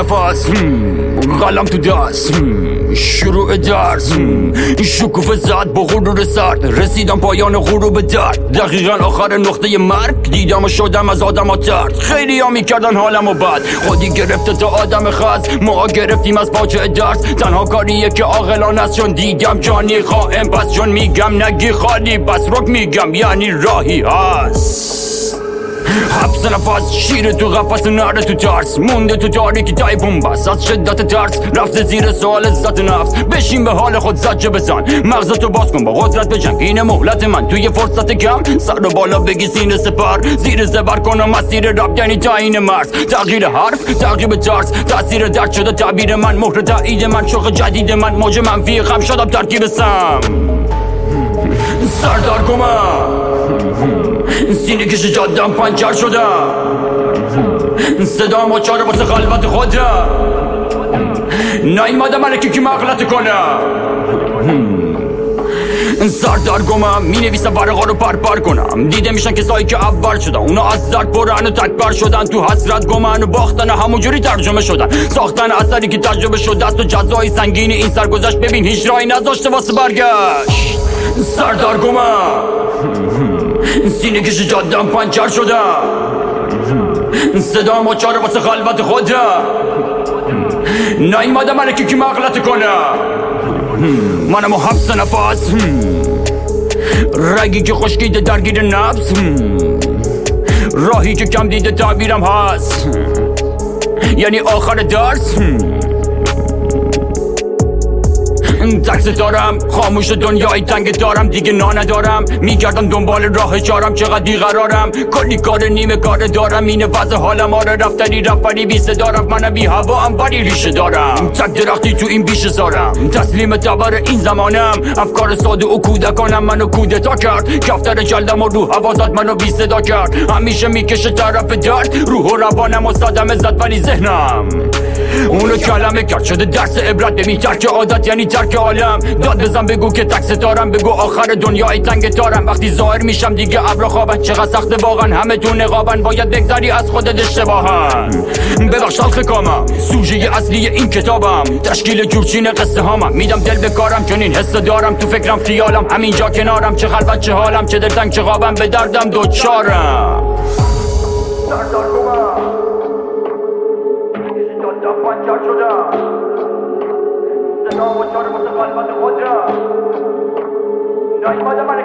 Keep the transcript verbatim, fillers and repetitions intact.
نفس، قلم تو دست، شروع درس، شکوفه زد با غرور سرد، رسیدم پایان غروب درد. دقیقا آخر نقطه مرگ دیدم و شدم از آدم ها ترد. خیلی ها میکردن حالم و بد، خودی گرفته تا آدم خاص. ما گرفتیم از پاچه درس، تنها کاریه که عاقلانه است. چون دیدم جانی خائن، پس چون میگم نگی خالی، بس رک میگم یعنی راهی هست. حبس نفس، شیر تو قفس، نره تو ترس، مونده تو تاریکی تای بومبست. از شدت ترس رفته زیر سوال عزت نفس. بشین به حال خود زجه بزن، مغزتو باز کن با قدرت بجنگ. اینه مهلت من توی فرصت کم، سر رو بالا بگی سینه سپر. زیر زبر کنم مسیر رب یعنی تعیین مرز. تغییر حرف، تغییر ترس، تاثیر درد شده تعبیر من. مهر تایید من، شوق جدید من، موج منفی خم شدم ترکیب سم. سردار کمم، سینه کش جادم پنچر شدم. صدا مچاره واسه خلوت خودم، نیومدم الکی که مغلط کنم. سردار گمم، می نویسم ورقا رو پرپر کنم. دیده میشن کسایی که اول شدن، اونا از درد برن و تکبر شدن. تو حسرت گمن و باختن همونجوری ترجمه شدن. ساختن اثری که تجربه شده است و جزای سنگین این سرگذشت. ببین هیچ راهی نذاشته واسه برگشت. سردار گمم، سینه کش جادم پنچر شدم. صدا مچاره واسه خلوت خودم، نیومدم الکی که مغلط کنم. منم و حبس نفس، رگی که خشکیده درگیر نفس. راهی که کم دیده تعبیرم هست یعنی آخر درس. تکس دارم، خاموش دنیای تنگ دارم. دیگه نا ندارم، میگردم دنبال راه چارم. چقدر بیقرارم، کلی کار نیمه کار دارم. اینه وضع حالم، آره رفتنی رفتنی بی صدا رفت. منم بی هوا هم ولی ریشه دارم. تک درختی تو این بیشه زارم، تسلیم تبر این زمانم. افکار ساده و کودکانم منو کودتا کرد. کفتر جلدم و رو حوازات منو بی صدا کرد. همیشه میکشه طرف درد، روح و روانم و صدمه زد ولی ذهنم اونو کلمه کرد. شده درس عبرت، ببین ترک عادت یعنی ترک عالم. داد بزن بگو که تک ستارم، بگو آخر دنیای تنگ تارم. وقتی ظاهر میشم دیگه ابرا خوابن. چقدر سخته واقعا، همه تو نقابن. باید بگذری از خودت اشتباهن. ببخش تلخ کامم، سوژه اصلی این کتابم. تشکیل جورچین قصه هامم، میدم دل به کارم چون این حس دارم. تو فکرم خیالم، همینجا کنارم. چه خلوت چه حالم، چه دلتنگ چه خوابم. به دردم دوچارم. سردار کمم، پنچر شدم. صدا مچاره واسه خلوت خودم، نیومدم